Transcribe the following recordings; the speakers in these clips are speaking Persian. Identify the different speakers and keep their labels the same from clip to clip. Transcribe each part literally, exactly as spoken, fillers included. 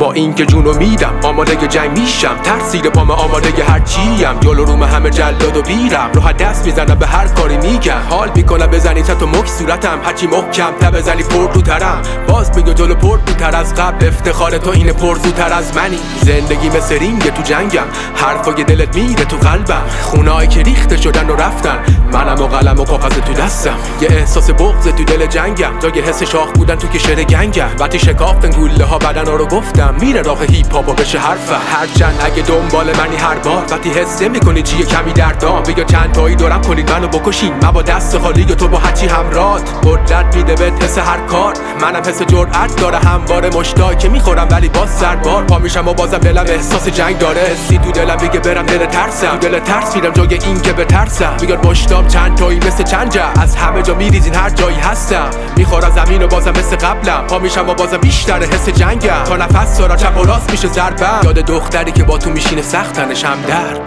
Speaker 1: با این که جونو میدم آماده جنگ میشم، ترسیر پام آماده هر چیم، جلو روم همه جلاد و بیرم، راحت دست میزنم به هر کاری میگم، حال میکنم بزنی چت و مک صورتم، هرچی محکم تا بزنی پر رو ترم، باز میگه جلو پر رو تر از قبل، افتخار تو اینه پر زودتر از منی، زندگی مثل رینگ تو جنگم، حرفای دلت میره تو قلبم، خونهایی که ریخته شدن و رفتن، منم و قلم و کاغذ تو دستم، یه احساس بغض تو دل جنگم، جای حس شاخ بودن تو کشر گنگم، وقتی شکافتن گوله ها بدن ها رو گفتم، میره راه هیپ هاپ و بشه حرفم، هرچند اگه دنبال منی هر بار، وقتی حس نمی‌کنی چیه کمی در دام، بگو چند تایی دارم کنید منو بکشین، من با دست خالی تو با هرچی همراه، قدرت میده بهت حس هر کار، منم حس جرأت داره همواره مشتاق که میخورم ولی باز سربار، پا میشم و بازم دلم احساس جنگ داره، حسی تو دلم میگه برم دل ترسم، تو دل ترس میرم جای این که بترسم، میگن مشتاق چند تایی مثل چنجه، از همه جا میریزین هر جایی هستم، میخورم زمین و بازم مثل قبلم، پا میشم و بازم بیشتر حس جنگم، تا نفس دارم چپ و راست میشه ضربم، یاد دختری که با تو میشینه سخت تنش هم درد.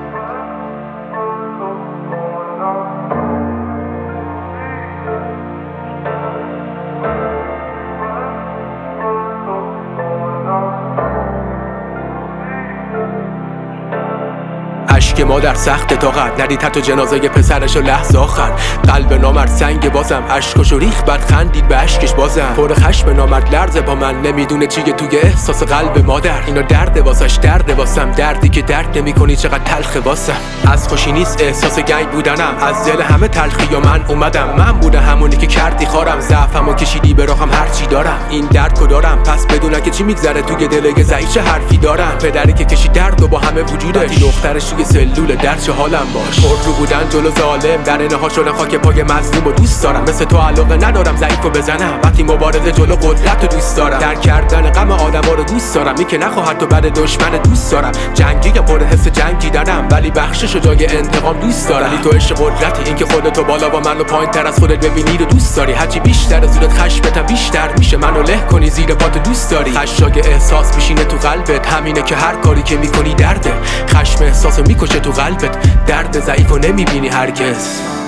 Speaker 1: اشک مادر سخت طاقت، ندید حتی جنازه پسرشو لحظه آخر، قلب نامرد سنگ بازم، اشکشو ریخ بعد خندید به اشکش بازم، پر خشم نامرد لرزه با من، نمیدونه چیه توی احساس قلب مادر، اینا درد واسش درد واسم، دردی که درد نمیکنی چقدر تلخه واسم، از خوشی نیست احساس گنگ بودنم، از دل همه تلخی و من اومدم، من بوده همونی که کردی خارم، ضعفمو کشیدی به راهم هرچی دارم، این درد کو دارم پس بدونم که چی میگذره توی دل ضعیف، چه حرفی دارم، پدری که کشید درد و با همه وجودش، دخترش توی سلول در چه حالم باش، پر رو بودن جلو ظالم، در اینها شدن خاک پای مظلوم و دوست دارم، مثل تو علاقه ندارم ضعیفو بزنم، وقتی مبارزه جلو قدرت رو دوست دارم، در کردن غم آدما رو دوست دارم، این که نخواهد تو بعد دشمن دوست دارم، جنگی یا پر حس جنگی دارم، ولی بخشش و جای انتقام دوست دارم، ولی تو عشق قدرتی، این که خودتو بالا و منو پایین تر از خودت ببینی رو دوست داری، هرچی بیشتر از زورت خشمتم بیشتر میشه، منو له کنی زیر پات دوست داری، خشاگ احساس میشینه تو قلبت، همینه که هر کاری که میکنی درده، خشم احساسو میکشه تو قلبت، درد ضعیفو نمیبینی هرگز.